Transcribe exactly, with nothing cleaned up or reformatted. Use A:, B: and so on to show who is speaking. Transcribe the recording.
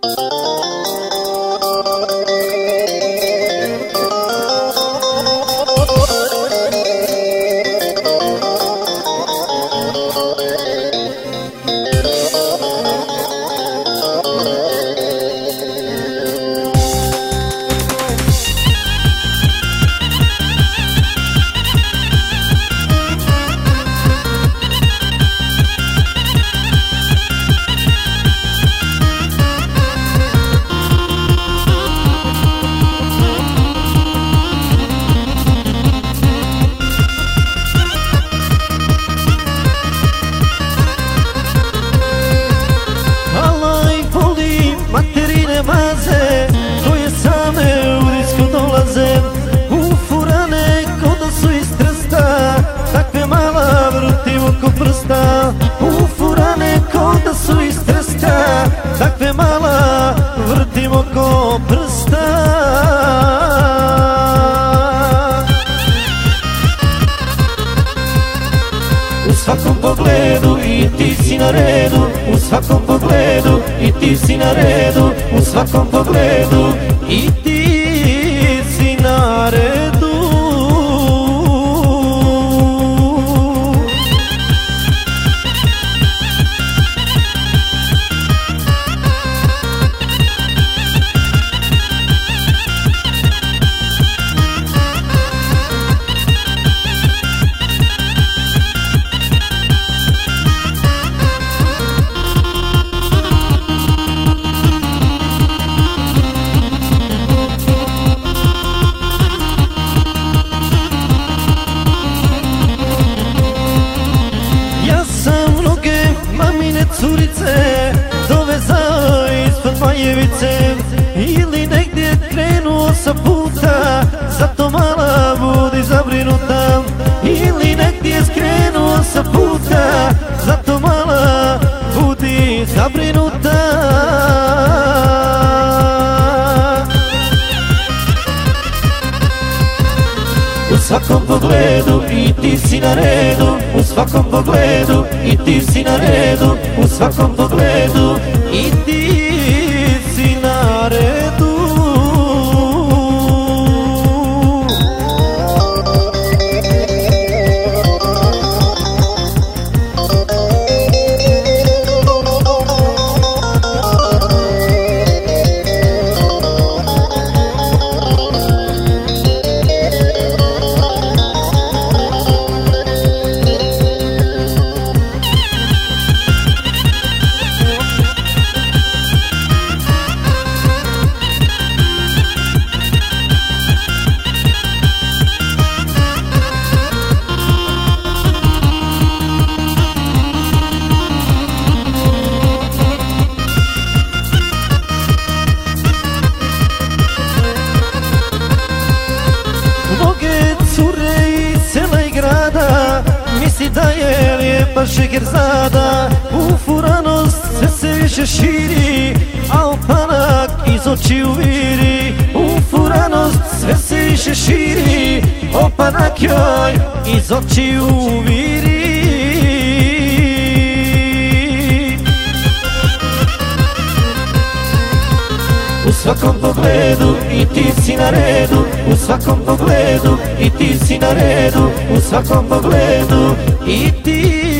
A: maze, koje same u disku dolaze, u furane ko da su iz Trsta, takve mala vrtim oko prsta. U furane ko da su iz Trsta, takve mala vrtim oko prsta. U svakom pogledu i ti si na redu, u svakom pogledu i ti si na redu, u svakom pogledu i ti si na redu. Curice dovezao ispod Majevice ili negdje krenuo sa puta, zato mala budi zabrinuta. Ili negdje skrenuo sa puta, zato mala budi zabrinuta. U svakom pogledu i ti si na redu, u svakom pogledu i ti si na redu, u svakom pogledu i ti si na redu. Misli da je lijepa Šeherzada, u furanost sve se više širi, a opanak iz očiju viri. U furanost sve se više širi, opanak joj iz očiju viri. U svakom pogledu i ti si na redu, u svakom pogledu i ti si na redu, u svakom pogledu i ti